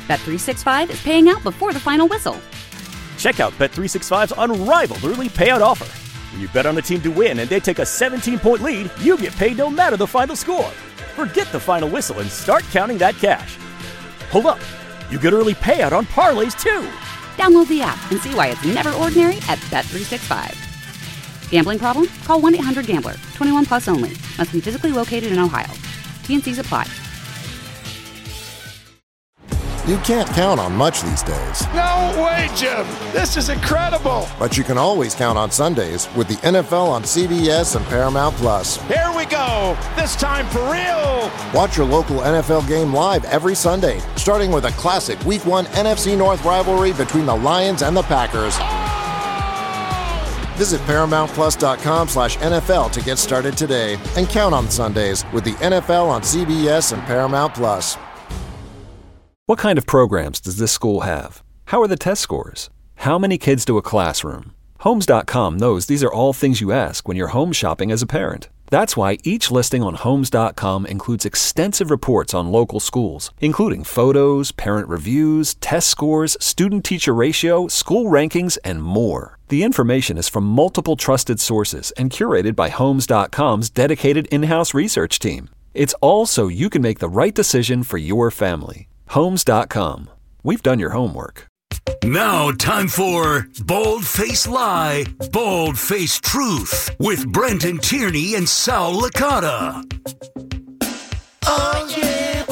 Bet365 is paying out before the final whistle. Check out Bet365's unrivaled early payout offer. When you bet on a team to win and they take a 17-point lead, you get paid no matter the final score. Forget the final whistle and start counting that cash. Hold up. You get early payout on parlays, too. Download the app and see why it's never ordinary at Bet365. Gambling problem? Call 1-800-GAMBLER. 21 plus only. Must be physically located in Ohio. T&Cs apply. You can't count on much these days. No way, Jim. This is incredible. But you can always count on Sundays with the NFL on CBS and Paramount Plus. Here we go. This time for real. Watch your local NFL game live every Sunday, starting with a classic Week 1 NFC North rivalry between the Lions and the Packers. Visit ParamountPlus.com/NFL to get started today and count on Sundays with the NFL on CBS and Paramount Plus. What kind of programs does this school have? How are the test scores? How many kids do a classroom? Homes.com knows these are all things you ask when you're home shopping as a parent. That's why each listing on Homes.com includes extensive reports on local schools, including photos, parent reviews, test scores, student-teacher ratio, school rankings, and more. The information is from multiple trusted sources and curated by Homes.com's dedicated in-house research team. It's all so you can make the right decision for your family. Homes.com. We've done your homework. Now, time for Bald Face Lie, Bald Face Truth with Brenton Tierney and Sal Licata. Oh, yeah.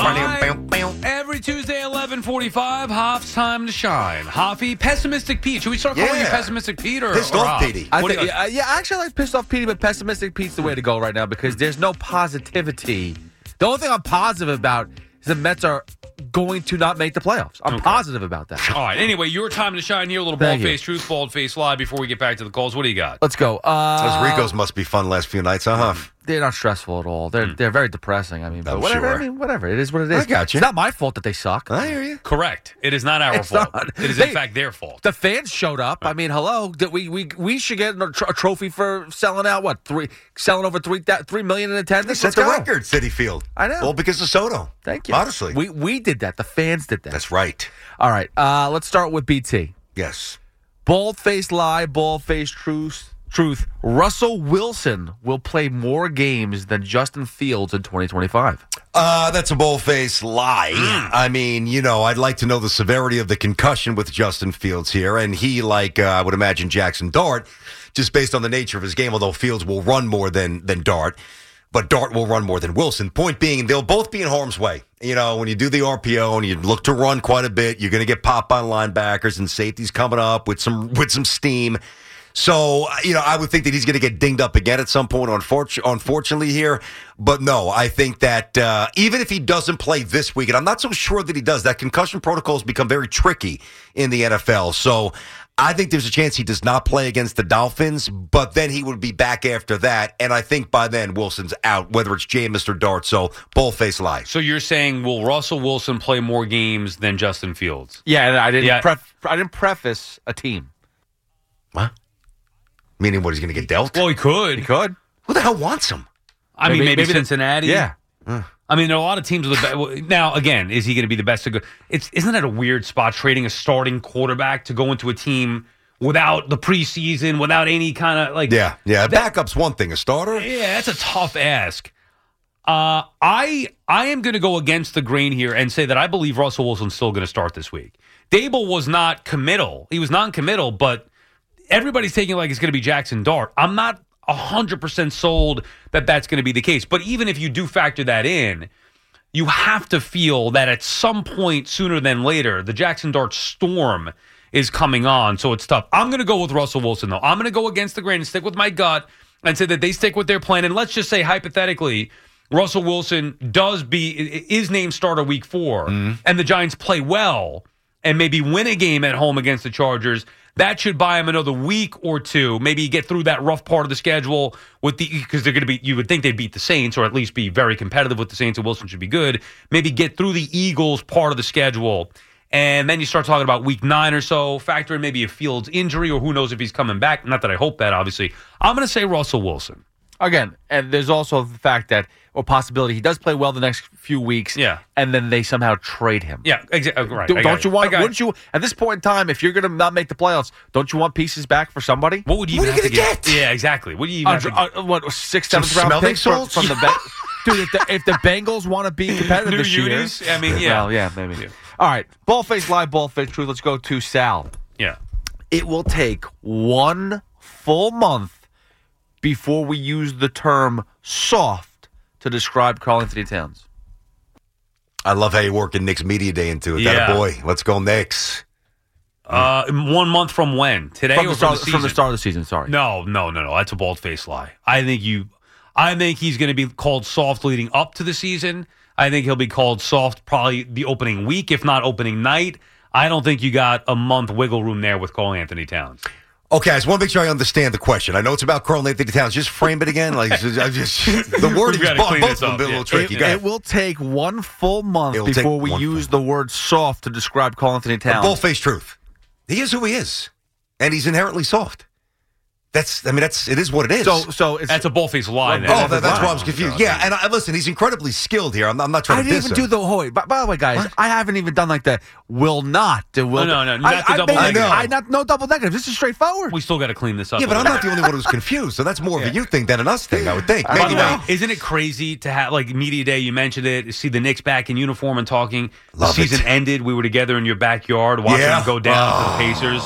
Every Tuesday, 11:45, Hoff's time to shine. Hoffy, Pessimistic Pete. Should we start calling you Pessimistic Pete or Pissed off Petey? Actually, I like Pissed Off Petey, but Pessimistic Pete's the way to go right now because there's no positivity. The only thing I'm positive about is the Mets are going to not make the playoffs. I'm positive about that. All right. Anyway, your time to shine here. A little Thank Bald Face Truth, Bald Face Lie before we get back to the calls. What do you got? Let's go. Those Ricos must be fun last few nights, huh, Huff? They're not stressful at all. They're very depressing. I mean, but I'm whatever. sure. I mean, whatever. It is what it is. I got you. It's not my fault that they suck. I hear you. Correct. It is not our fault. not. It is, in fact, their fault. The fans showed up. I mean, hello. We should get a trophy for selling out, selling over 3 million in attendance? That's a record, Citi Field. I know. All because of Soto. Thank you. Honestly. We did that. The fans did that. That's right. All right. Let's start with BT. Yes. Bald-faced lie, bald-faced truth. Russell Wilson will play more games than Justin Fields in 2025. That's a bold-faced lie. I mean, I'd like to know the severity of the concussion with Justin Fields here. And he, I would imagine Jackson Dart, just based on the nature of his game, although Fields will run more than Dart. But Dart will run more than Wilson. Point being, they'll both be in harm's way. When you do the RPO and you look to run quite a bit, you're going to get popped by linebackers and safeties coming up with some steam. So, I would think that he's going to get dinged up again at some point, unfortunately here. But no, I think that even if he doesn't play this week, and I'm not so sure that he does, that concussion protocol has become very tricky in the NFL. So I think there's a chance he does not play against the Dolphins, but then he would be back after that. And I think by then Wilson's out, whether it's Jameis or Dart. So bold-faced lie. So you're saying, will Russell Wilson play more games than Justin Fields? Yeah, and I didn't preface a team. What? Meaning what, he's going to get dealt? Well, he could. He could. Who the hell wants him? I mean, maybe Cincinnati. Yeah. I mean, there are a lot of teams with now, again, is he going to be the best to go? Isn't that a weird spot, trading a starting quarterback to go into a team without the preseason, without any kind of Yeah. Backup's one thing. A starter? Yeah, that's a tough ask. I am going to go against the grain here and say that I believe Russell Wilson's still going to start this week. Dable was not committal. He was non-committal, but everybody's taking it like it's going to be Jackson Dart. I'm not 100% sold that that's going to be the case. But even if you do factor that in, you have to feel that at some point sooner than later, the Jackson Dart storm is coming on. So it's tough. I'm going to go with Russell Wilson, though. I'm going to go against the grain and stick with my gut and say that they stick with their plan. And let's just say, hypothetically, Russell Wilson is named starter week 4, and the Giants play well and maybe win a game at home against the Chargers. That should buy him another week or two, maybe get through that rough part of the schedule because they're going to be, you would think they'd beat the Saints or at least be very competitive with the Saints, and Wilson should be good. Maybe get through the Eagles part of the schedule. And then you start talking about week 9 or so, factor in maybe a Fields injury or who knows if he's coming back. Not that I hope that, obviously. I'm going to say Russell Wilson. Again, and there's also the fact that, or possibility, he does play well the next few weeks. Yeah. And then they somehow trade him. Yeah, exactly. Right. Don't you want? Wouldn't you? At this point in time, if you're going to not make the playoffs, don't you want pieces back for somebody? What would you What are even you have going to to get? Yeah, exactly. What do you even have to get? What 6th, 7th round smelling picks from salts? the Dude, if the Bengals want to be competitive New this year, unis? I mean, yeah. Well, yeah, maybe. All right, Bald-Faced Lie, Bald-Faced Truth. Let's go to Sal. Yeah. It will take 1 full month before we use the term soft to describe Karl Anthony Towns. I love how you're working Knicks Media Day into it. Yeah. That boy. Let's go Knicks. 1 month from when? Today From or the start, from the season? from the start of the season, sorry. No. That's a bald-faced lie. I think he's going to be called soft leading up to the season. I think he'll be called soft probably the opening week, if not opening night. I don't think you got a month wiggle room there with Karl Anthony Towns. Okay, I just want to make sure I understand the question. I know it's about Karl Anthony Towns. Just frame it again. Like the wording is both of them a little tricky. It will take 1 full month before we use the word soft to describe Karl Anthony Towns. Bull-faced truth. He is who he is, and he's inherently soft. It is what it is. So that's a bull-faced lie. That's why I was confused. Yeah, and listen, he's incredibly skilled here. I'm not trying to diss him. I didn't even do the whole. By the way, guys, what? I haven't even done like the will not. No, not the double negative. No double negative. This is straightforward. We still got to clean this up. Yeah, but I'm not the only one who's confused, so that's more of a you thing than an us thing, I would think. By the way, isn't it crazy to have, like, Media Day, you mentioned it, see the Knicks back in uniform and talking. The season ended. We were together in your backyard watching them go down to the Pacers.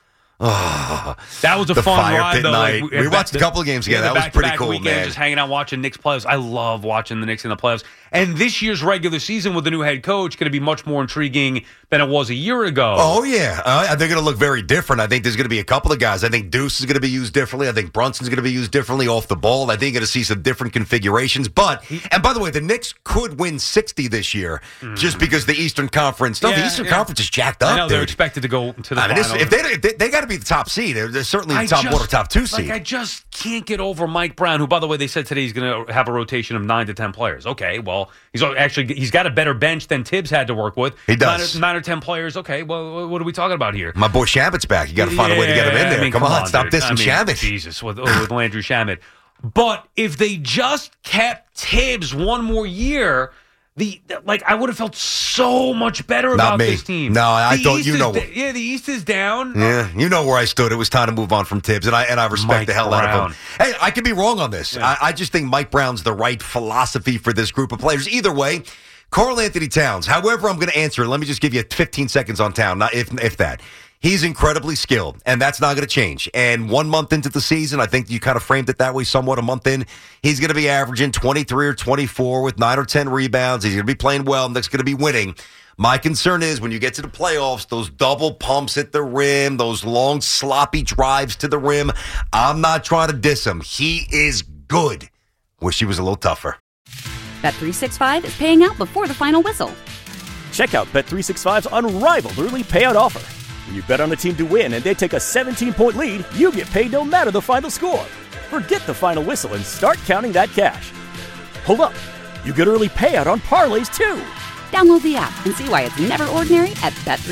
That was a fun ride, though. Like, we watched a couple of games together. That was pretty cool, weekend, man. Just hanging out watching Knicks playoffs. I love watching the Knicks in the playoffs. And this year's regular season with the new head coach going to be much more intriguing than it was a year ago. Oh, yeah. They're going to look very different. I think there's going to be a couple of guys. I think Deuce is going to be used differently. I think Brunson's going to be used differently off the ball. I think you're going to see some different configurations. And by the way, the Knicks could win 60 this year just because the Eastern Conference. The Eastern Conference is jacked up. I know, they're expected to go to the finals. If they got to be the top seed. They're certainly top 2 seed. I just can't get over Mike Brown, who, by the way, they said today he's going to have a rotation of 9 to 10 players. Okay, well, he's got a better bench than Tibbs had to work with. He does. 9 or 10 players. Okay, well, what are we talking about here? My boy Shamit's back. You got to find a way to get him in there. Come on, stop dissing Shamit. Jesus, with Landry Shamet. But if they just kept Tibbs one more year, I would have felt so much better about this team. No, I thought the East is down. Yeah, you know where I stood. It was time to move on from Tibbs, and I respect the hell out of him. Hey, I could be wrong on this. Yeah. I just think Mike Brown's the right philosophy for this group of players. Either way, Karl Anthony Towns, however I'm going to answer it, let me just give you 15 seconds on Town, if that. He's incredibly skilled, and that's not going to change. And 1 month into the season, I think you kind of framed it that way somewhat. A month in, he's going to be averaging 23 or 24 with 9 or 10 rebounds. He's going to be playing well, and that's going to be winning. My concern is when you get to the playoffs, those double pumps at the rim, those long, sloppy drives to the rim. I'm not trying to diss him. He is good. Wish he was a little tougher. Bet365 is paying out before the final whistle. Check out Bet365's unrivaled early payout offer. When you bet on a team to win and they take a 17-point lead, you get paid no matter the final score. Forget the final whistle and start counting that cash. Hold up. You get early payout on parlays, too. Download the app and see why it's never ordinary at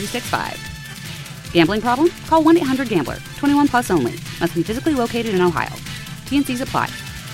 Bet365. Gambling problem? Call 1-800-GAMBLER. 21 plus only. Must be physically located in Ohio. T&Cs apply.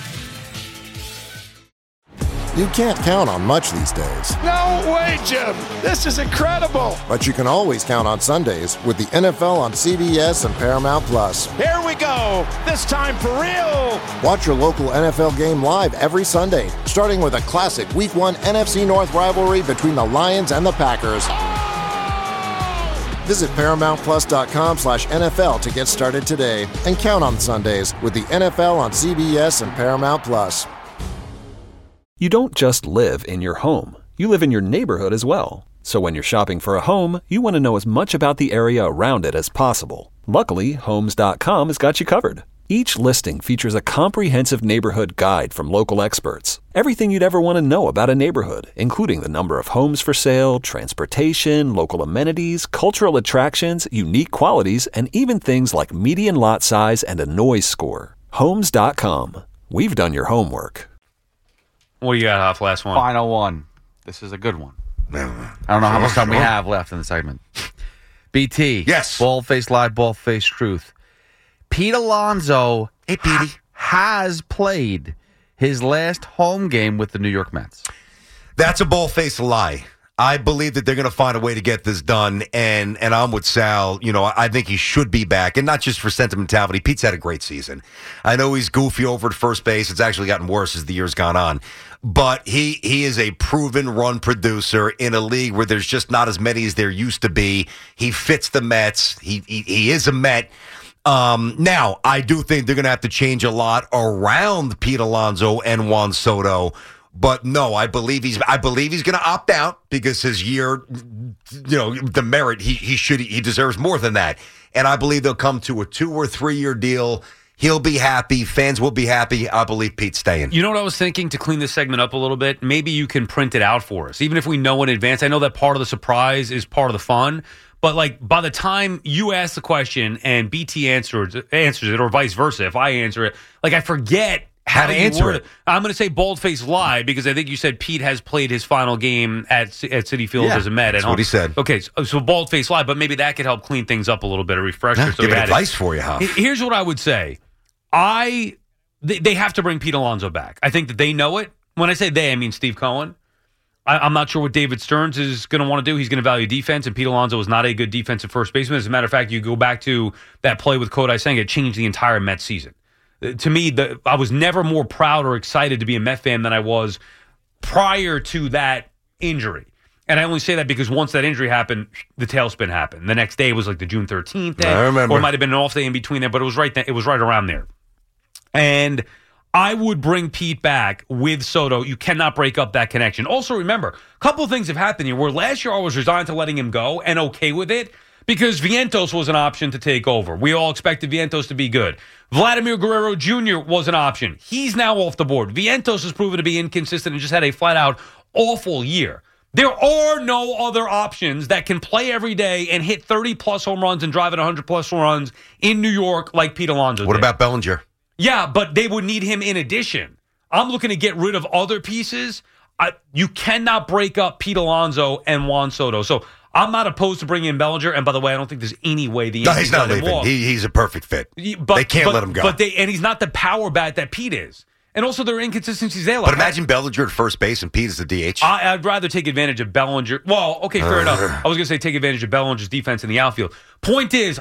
You can't count on much these days. No way, Jim. This is incredible. But you can always count on Sundays with the NFL on CBS and Paramount Plus. Here we go. This time for real. Watch your local NFL game live every Sunday, starting with a classic Week 1 NFC North rivalry between the Lions and the Packers. Visit ParamountPlus.com/NFL to get started today and count on Sundays with the NFL on CBS and Paramount Plus. You don't just live in your home. You live in your neighborhood as well. So when you're shopping for a home, you want to know as much about the area around it as possible. Luckily, Homes.com has got you covered. Each listing features a comprehensive neighborhood guide from local experts. Everything you'd ever want to know about a neighborhood, including the number of homes for sale, transportation, local amenities, cultural attractions, unique qualities, and even things like median lot size and a noise score. Homes.com. We've done your homework. What do you got, Huff? Last one. Final one. This is a good one. I don't know how much time we have left in the segment. BT. Yes. Bald-faced lie, bald-faced truth. Pete Alonso. Hey, Petey. has played his last home game with the New York Mets. That's a bald-faced lie. I believe that they're going to find a way to get this done, and I'm with Sal. I think he should be back, and not just for sentimentality. Pete's had a great season. I know he's goofy over at first base. It's actually gotten worse as the year's gone on. But he is a proven run producer in a league where there's just not as many as there used to be. He fits the Mets. He is a Met. Now, I do think they're going to have to change a lot around Pete Alonso and Juan Soto. But no, I believe he's going to opt out because his year, the merit he deserves more than that. And I believe they'll come to a 2 or 3 year deal. He'll be happy. Fans will be happy. I believe Pete's staying. You know what I was thinking to clean this segment up a little bit? Maybe you can print it out for us, even if we know in advance. I know that part of the surprise is part of the fun. But like by the time you ask the question and BT answers it, or vice versa, if I answer it, like I forget how to answer it. I'm going to say bold-faced lie because I think you said Pete has played his final game at Citi Field as a Met. That's what he said. Okay, so bold-faced lie, but maybe that could help clean things up a little bit, a refresher. So give advice for you, Huff. Here's what I would say. They have to bring Pete Alonso back. I think that they know it. When I say they, I mean Steve Cohen. I'm not sure what David Stearns is going to want to do. He's going to value defense, and Pete Alonso is not a good defensive first baseman. As a matter of fact, you go back to that play with Kodai Senga, it changed the entire Mets season. To me, I was never more proud or excited to be a Met fan than I was prior to that injury. And I only say that because once that injury happened, the tailspin happened. The next day was like the June 13th day. I remember. Or it might have been an off day in between there, but it was right around there. And I would bring Pete back with Soto. You cannot break up that connection. Also, remember, a couple of things have happened here where last year I was resigned to letting him go and okay with it. Because Vientos was an option to take over. We all expected Vientos to be good. Vladimir Guerrero Jr. was an option. He's now off the board. Vientos has proven to be inconsistent and just had a flat-out awful year. There are no other options that can play every day and hit 30-plus home runs and drive at 100-plus home runs in New York like Pete Alonso did. What about Bellinger? Yeah, but they would need him in addition. I'm looking to get rid of other pieces. You cannot break up Pete Alonso and Juan Soto. So I'm not opposed to bringing in Bellinger, and by the way, I don't think there's any way the Yankees he's not leaving. He's a perfect fit. They can't let him go. And he's not the power bat that Pete is. And also, there are inconsistencies there. But imagine Bellinger at first base and Pete is the DH. I'd rather take advantage of Bellinger. Well, okay, fair enough. I was going to say take advantage of Bellinger's defense in the outfield. Point is,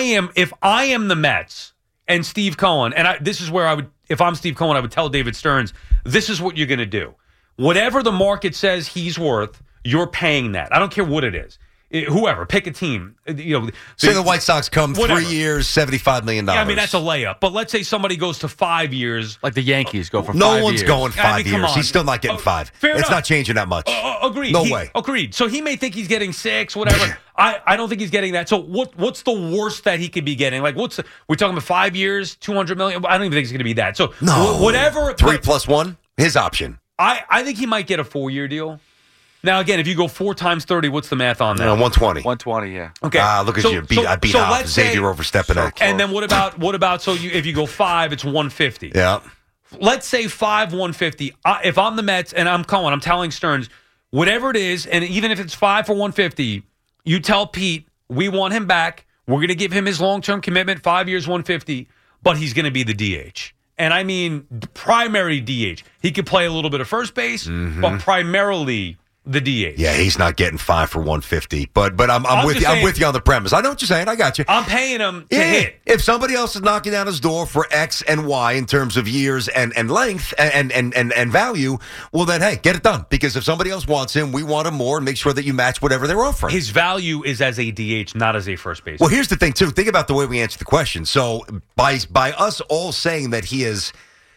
if I am the Mets and Steve Cohen, and this is where I would, if I'm Steve Cohen, I would tell David Stearns, this is what you're going to do. Whatever the market says he's worth, you're paying that. I don't care what it is. Whoever, pick a team. Say the White Sox come whatever. 3 years, $75 million. Yeah, I mean, that's a layup. But let's say somebody goes to 5 years. Like the Yankees go for 5 years. No one's going 5 years. He's still not getting 5. Fair enough. It's not changing that much. Agreed. No way. Agreed. So he may think he's getting 6, whatever. I don't think he's getting that. So what's the worst that he could be getting? Like, we're talking about 5 years, $200 million? I don't even think it's going to be that. So whatever. 3 plus 1, his option. I think he might get a 4-year deal. Now, again, if you go 4 times 30, what's the math on that? 120. 120, yeah. Okay. Look at you. I beat off Xavier overstepping it. And then what about if you go 5, it's 150. Yeah. Let's say 5, 150. If I'm the Mets and I'm Cohen, I'm telling Stearns, whatever it is, and even if it's 5 for 150, you tell Pete, we want him back. We're going to give him his long-term commitment, 5 years, 150, but he's going to be the DH. And I mean primary DH. He could play a little bit of first base, but primarily the DH. Yeah, he's not getting 5 for 150. But I'm with you. I'm with you on the premise. I know what you're saying. I got you. I'm paying him to hit. If somebody else is knocking down his door for X and Y in terms of years and length and value, well then, hey, get it done. Because if somebody else wants him, we want him more, and make sure that you match whatever they're offering. His value is as a DH, not as a first baseman. Well, here's the thing too. Think about the way we answer the question. So by us all saying that he has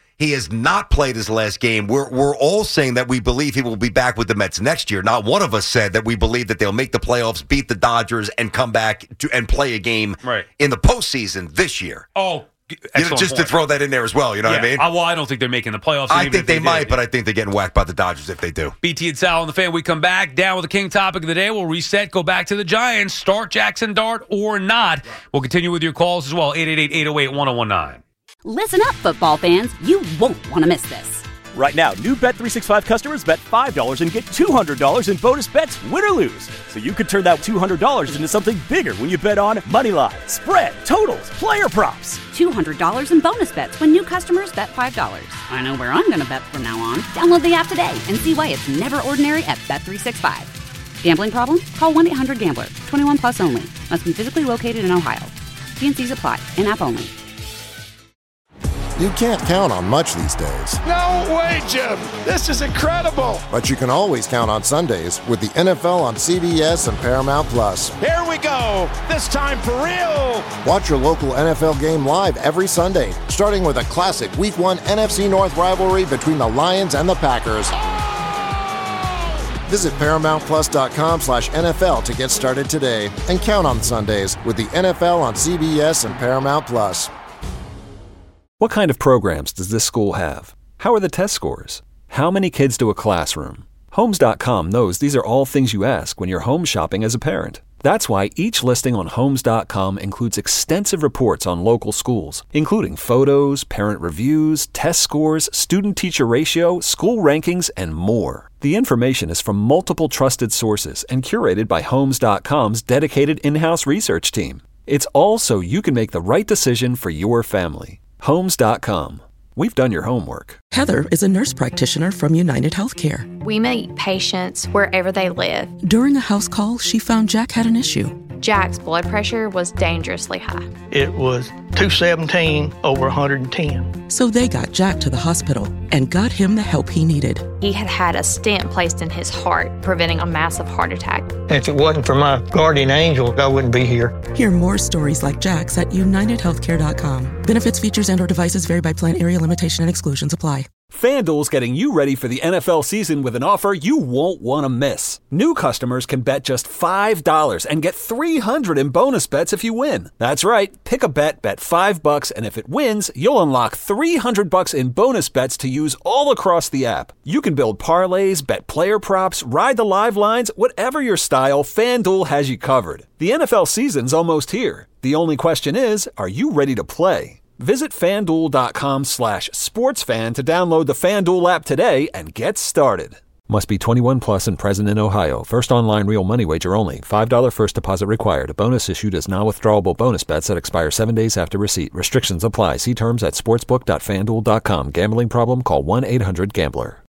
not played his last game. We're all saying that we believe he will be back with the Mets next year. Not one of us said that we believe that they'll make the playoffs, beat the Dodgers, and come back and play a game in the postseason this year. Oh, just to throw that in there as well. You know what I mean? Well, I don't think they're making the playoffs. I think they might, but I think they're getting whacked by the Dodgers if they do. BT and Sal on the Fan. We come back down with the King topic of the day. We'll reset, go back to the Giants, start Jackson Dart or not. We'll continue with your calls as well. 888-808-1019. Listen up, football fans. You won't want to miss this. Right now, new Bet365 customers bet $5 and get $200 in bonus bets, win or lose. So you could turn that $200 into something bigger when you bet on moneyline, spread, totals, player props. $200 in bonus bets when new customers bet $5. I know where I'm going to bet from now on. Download the app today and see why it's never ordinary at Bet365. Gambling problem? Call 1-800-GAMBLER. 21 plus only. Must be physically located in Ohio. T&Cs apply. In-app only. You can't count on much these days. No way, Jim. This is incredible. But you can always count on Sundays with the NFL on CBS and Paramount Plus. Here we go. This time for real. Watch your local NFL game live every Sunday, starting with a classic Week 1 NFC North rivalry between the Lions and the Packers. Visit ParamountPlus.com/NFL to get started today and count on Sundays with the NFL on CBS and Paramount Plus. What kind of programs does this school have? How are the test scores? How many kids do a classroom? Homes.com knows these are all things you ask when you're home shopping as a parent. That's why each listing on Homes.com includes extensive reports on local schools, including photos, parent reviews, test scores, student-teacher ratio, school rankings, and more. The information is from multiple trusted sources and curated by Homes.com's dedicated in-house research team. It's all so you can make the right decision for your family. Homes.com. We've done your homework. Heather is a nurse practitioner from United Healthcare. We meet patients wherever they live. During a house call, she found Jack had an issue. Jack's blood pressure was dangerously high. It was 217 over 110. So they got Jack to the hospital and got him the help he needed. He had had a stent placed in his heart, preventing a massive heart attack. If it wasn't for my guardian angel, I wouldn't be here. Hear more stories like Jack's at UnitedHealthcare.com. Benefits, features, and/or devices vary by plan, area, limitation, and exclusions apply. FanDuel's getting you ready for the NFL season with an offer you won't want to miss. New customers can bet just $5 and get $300 in bonus bets if you win. That's right. Pick a bet, bet $5, and if it wins, you'll unlock $300 in bonus bets to use all across the app. You can build parlays, bet player props, ride the live lines, whatever your style, FanDuel has you covered. The NFL season's almost here. The only question is, are you ready to play? Visit FanDuel.com/sportsfan to download the FanDuel app today and get started. Must be 21 plus and present in Ohio. First online real money wager only. $5 first deposit required. A bonus issued as non-withdrawable bonus bets that expire 7 days after receipt. Restrictions apply. See terms at sportsbook.fanduel.com. Gambling problem? Call 1-800-GAMBLER.